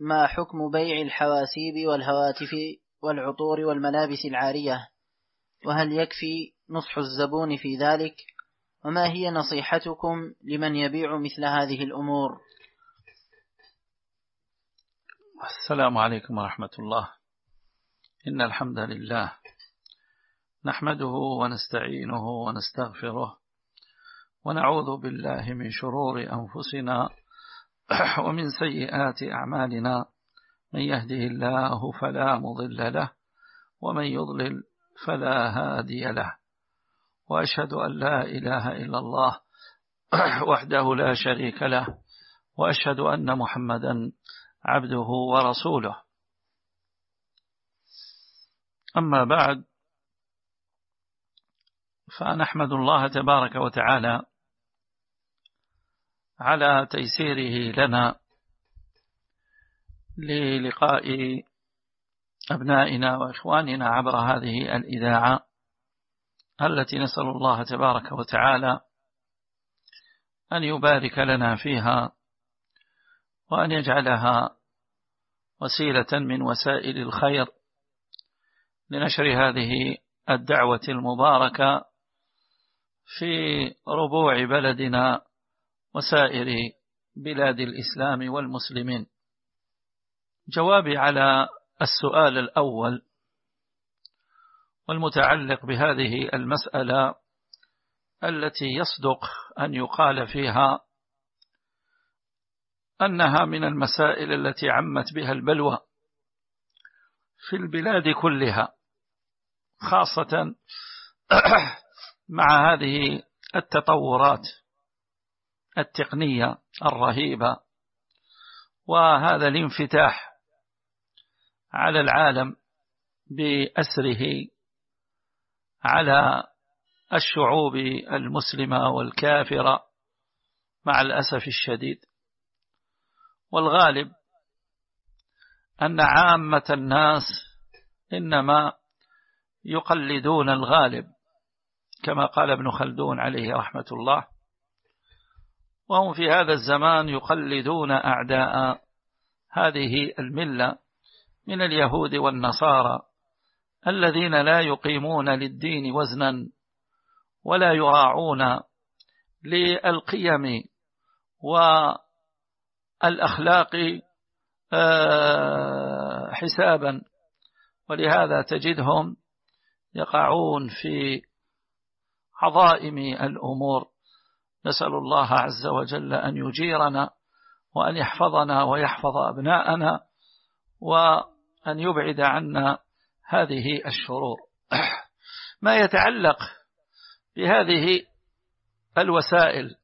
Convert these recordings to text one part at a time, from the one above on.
ما حكم بيع الحواسيب والهواتف والعطور والملابس العارية؟ وهل يكفي نصح الزبون في ذلك؟ وما هي نصيحتكم لمن يبيع مثل هذه الأمور؟ السلام عليكم ورحمة الله. إن الحمد لله نحمده ونستعينه ونستغفره ونعوذ بالله من شرور أنفسنا ومن سيئات أعمالنا، من يهده الله فلا مضل له ومن يضلل فلا هادي له، وأشهد أن لا إله إلا الله وحده لا شريك له، وأشهد أن محمدا عبده ورسوله. أما بعد، فنحمد الله تبارك وتعالى على تيسيره لنا للقاء أبنائنا وإخواننا عبر هذه الإذاعة التي نسأل الله تبارك وتعالى أن يبارك لنا فيها وأن يجعلها وسيلة من وسائل الخير لنشر هذه الدعوة المباركة في ربوع بلدنا وسائر بلاد الإسلام والمسلمين. جوابي على السؤال الأول والمتعلق بهذه المسألة التي يصدق أن يقال فيها أنها من المسائل التي عمت بها البلوى في البلاد كلها، خاصة مع هذه التطورات التقنية الرهيبة وهذا الانفتاح على العالم بأسره على الشعوب المسلمة والكافرة مع الأسف الشديد. والغالب أن عامة الناس إنما يقلدون الغالب كما قال ابن خلدون عليه رحمة الله، وهم في هذا الزمان يقلدون أعداء هذه الملة من اليهود والنصارى الذين لا يقيمون للدين وزنا ولا يراعون للقيم والأخلاق حسابا، ولهذا تجدهم يقعون في عظائم الأمور. نسأل الله عز وجل أن يجيرنا وأن يحفظنا ويحفظ أبناءنا وأن يبعد عنا هذه الشرور. ما يتعلق بهذه الوسائل،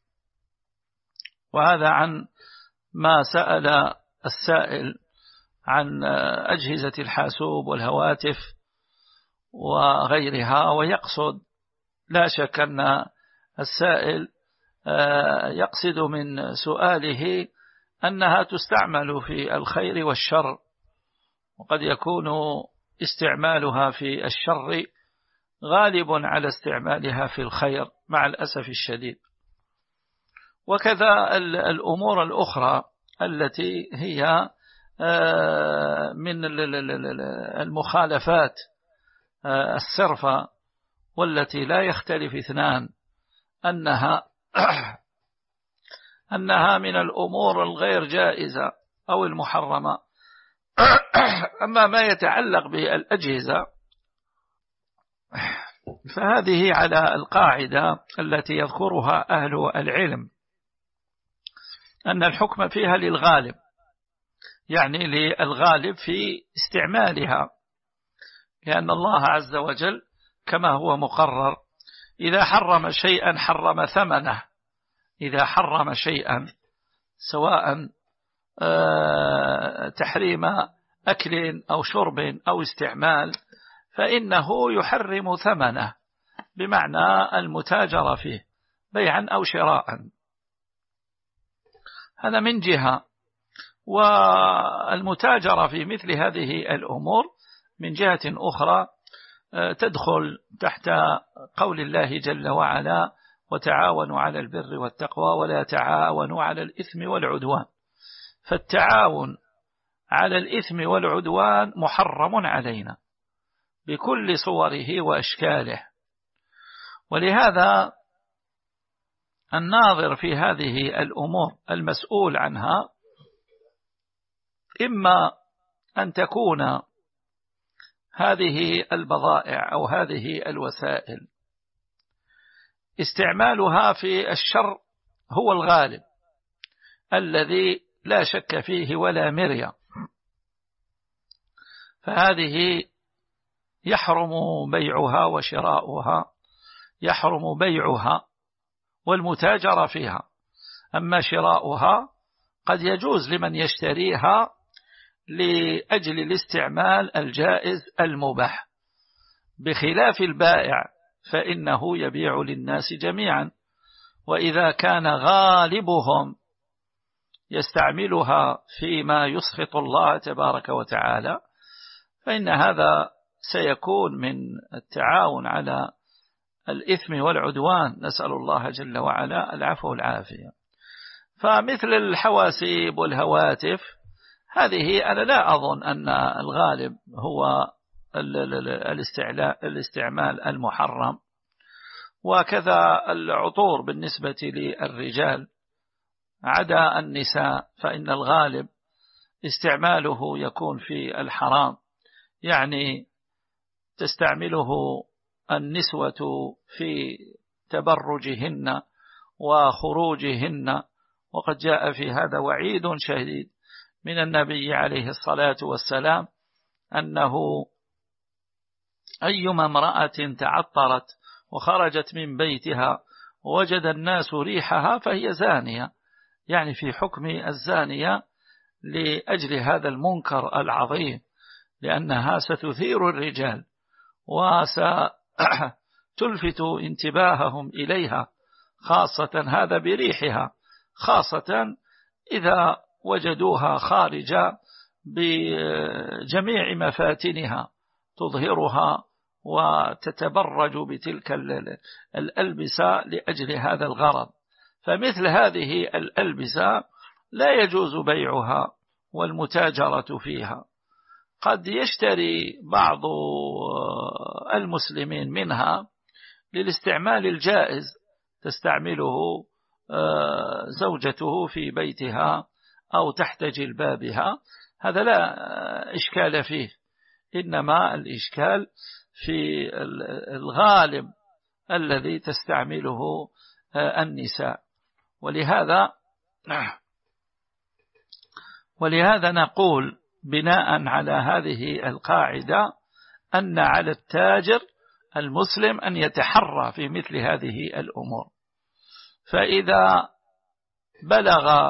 وهذا عن ما سأل السائل عن أجهزة الحاسوب والهواتف وغيرها، ويقصد لا شك أن السائل يقصد من سؤاله أنها تستعمل في الخير والشر، وقد يكون استعمالها في الشر غالب على استعمالها في الخير مع الأسف الشديد. وكذا الأمور الأخرى التي هي من المخالفات الصرفة والتي لا يختلف اثنان أنها من الأمور الغير جائزة أو المحرمة. أما ما يتعلق بالأجهزة فهذه على القاعدة التي يذكرها أهل العلم أن الحكم فيها للغالب، يعني للغالب في استعمالها، لأن الله عز وجل كما هو مقرر إذا حرم شيئا حرم ثمنه. إذا حرم شيئا سواء تحريم أكل أو شرب أو استعمال فإنه يحرم ثمنه، بمعنى المتاجرة فيه بيعا أو شراء. هذا من جهة. والمتاجرة في مثل هذه الأمور من جهة أخرى تدخل تحت قول الله جل وعلا: وتعاونوا على البر والتقوى ولا تعاونوا على الإثم والعدوان. فالتعاون على الإثم والعدوان محرم علينا بكل صوره وأشكاله. ولهذا الناظر في هذه الأمور المسؤول عنها إما أن تكون هذه البضائع أو هذه الوسائل استعمالها في الشر هو الغالب الذي لا شك فيه ولا مرية، فهذه يحرم بيعها وشراؤها، يحرم بيعها والمتاجرة فيها. أما شراؤها قد يجوز لمن يشتريها لأجل الاستعمال الجائز المباح، بخلاف البائع فإنه يبيع للناس جميعا. وإذا كان غالبهم يستعملها فيما يسخط الله تبارك وتعالى فإن هذا سيكون من التعاون على الإثم والعدوان، نسأل الله جل وعلا العفو والعافية. فمثل الحواسيب والهواتف هذه أنا لا أظن أن الغالب هو الاستعمال المحرم. وكذا العطور بالنسبة للرجال عدا النساء فإن الغالب استعماله يكون في الحرام، يعني تستعمله النسوة في تبرجهن وخروجهن، وقد جاء في هذا وعيد شديد من النبي عليه الصلاة والسلام أنه أيما امرأة تعطرت وخرجت من بيتها ووجد الناس ريحها فهي زانية، يعني في حكم الزانية لأجل هذا المنكر العظيم، لأنها ستثير الرجال وستلفت انتباههم إليها، خاصة هذا بريحها، خاصة إذا وجدوها خارجة بجميع مفاتنها تظهرها وتتبرج بتلك الألبسة لأجل هذا الغرض. فمثل هذه الألبسة لا يجوز بيعها والمتاجرة فيها. قد يشتري بعض المسلمين منها للاستعمال الجائز، تستعمله زوجته في بيتها أو تحت جلبابها، هذا لا إشكال فيه، إنما الإشكال في الغالب الذي تستعمله النساء. ولهذا نقول بناء على هذه القاعدة أن على التاجر المسلم أن يتحرى في مثل هذه الأمور. فإذا بلغ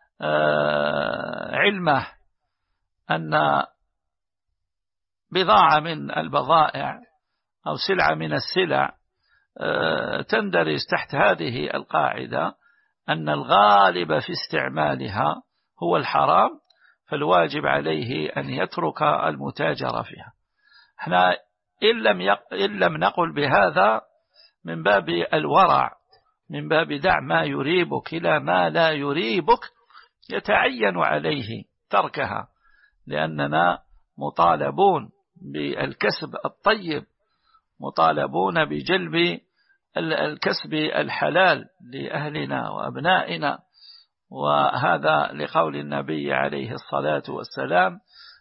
علمه أن بضاعة من البضائع أو سلعة من السلع تندرج تحت هذه القاعدة أن الغالب في استعمالها هو الحرام، فالواجب عليه أن يترك المتاجرة فيها. احنا إن لم نقل بهذا من باب الورع، من باب دع ما يريبك إلى ما لا يريبك، يتعين عليه تركها، لأننا مطالبون بالكسب الطيب، مطالبون بجلب الكسب الحلال لأهلنا وأبنائنا. وهذا لقول النبي عليه الصلاة والسلام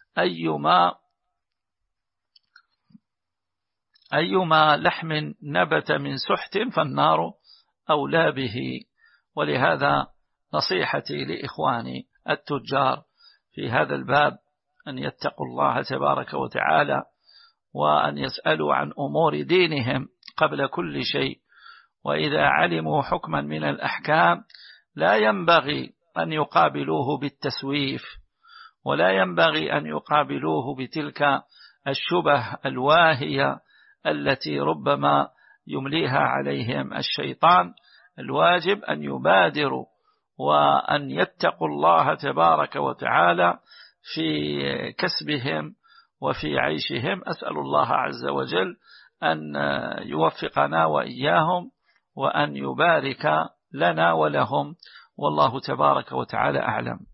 أيما لحم نبت من سحت فالنار أولى به. ولهذا نصيحتي لإخواني التجار في هذا الباب أن يتقوا الله تبارك وتعالى، وأن يسألوا عن أمور دينهم قبل كل شيء. وإذا علموا حكما من الأحكام لا ينبغي أن يقابلوه بالتسويف، ولا ينبغي أن يقابلوه بتلك الشبه الواهية التي ربما يمليها عليهم الشيطان. الواجب أن يبادروا وأن يتقوا الله تبارك وتعالى في كسبهم وفي عيشهم. أسأل الله عز وجل أن يوفقنا وإياهم وأن يبارك لنا ولهم، والله تبارك وتعالى أعلم.